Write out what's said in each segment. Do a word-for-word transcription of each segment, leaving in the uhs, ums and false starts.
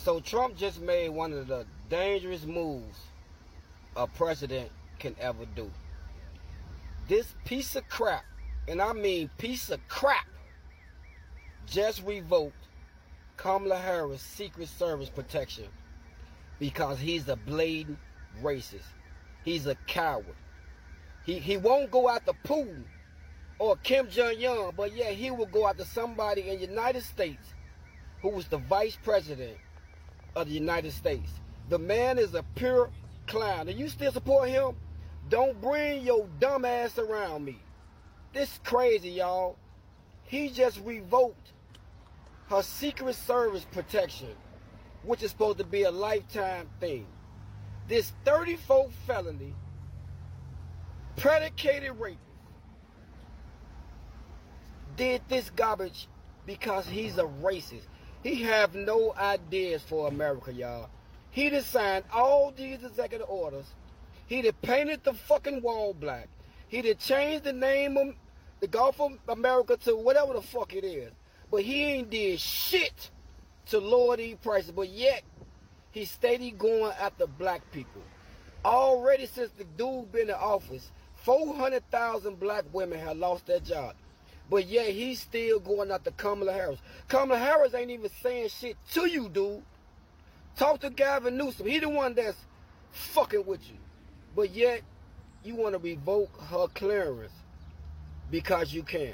So Trump just made one of the dangerous moves a president can ever do. This piece of crap, and I mean piece of crap, just revoked Kamala Harris' Secret Service protection because he's a blatant racist. He's a coward. He he won't go after Putin or Kim Jong-un, but yeah, he will go after somebody in the United States who was the vice president of the United States. The man is a pure clown. And you still support him? Don't bring your dumb ass around me. This crazy, y'all. He just revoked her Secret Service protection, which is supposed to be a lifetime thing. This thirty-fourth felony, predicated rapist, did this garbage because he's a racist. He have no ideas for America, y'all. He done signed all these executive orders. He done painted the fucking wall black. He done changed the name of the Gulf of America to whatever the fuck it is. But he ain't did shit to lower these prices. But yet, he steady going after black people. Already since the dude been in office, four hundred thousand black women have lost their job. But yet, he's still going after Kamala Harris. Kamala Harris ain't even saying shit to you, dude. Talk to Gavin Newsom. He the one that's fucking with you. But yet, you want to revoke her clearance because you can.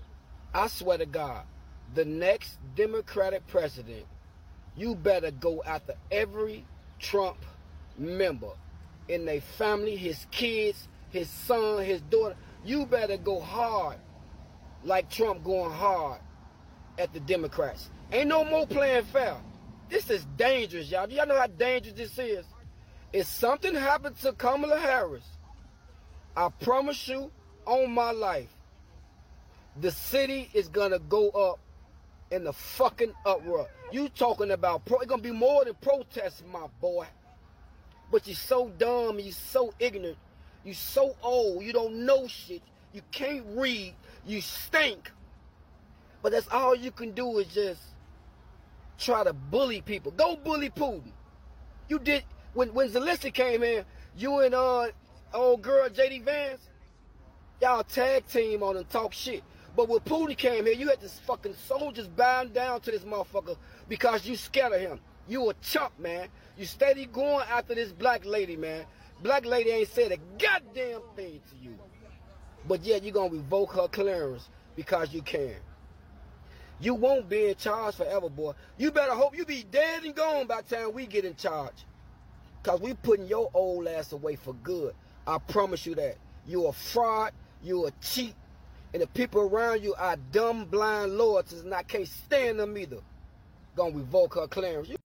I swear to God, the next Democratic president, you better go after every Trump member in their family, his kids, his son, his daughter. You better go hard like Trump going hard at the Democrats. Ain't no more playing fair. This is dangerous, y'all. Do y'all know how dangerous this is? If something happened to Kamala Harris, I promise you on my life, the city is going to go up in the fucking uproar. You talking about, pro it's going to be more than protests, my boy. But you're so dumb, you're so ignorant, you're so old, you don't know shit, you can't read, you stink. But that's all you can do is just try to bully people. Go bully Putin. You did, when, when Zelensky came in, you and uh, old girl J D Vance, y'all tag team on and talk shit. But when Putin came here, you had this fucking soldiers bowing down to this motherfucker because you scared of him. You a chump, man. You steady going after this black lady, man. Black lady ain't said a goddamn thing to you. But yet you gonna revoke her clearance because you can. You won't be in charge forever, boy. You better hope you be dead and gone by the time we get in charge. Because we putting your old ass away for good. I promise you that. You a fraud. You a cheat. And the people around you are dumb, blind lords and I can't stand them either. Gonna revoke her clearance.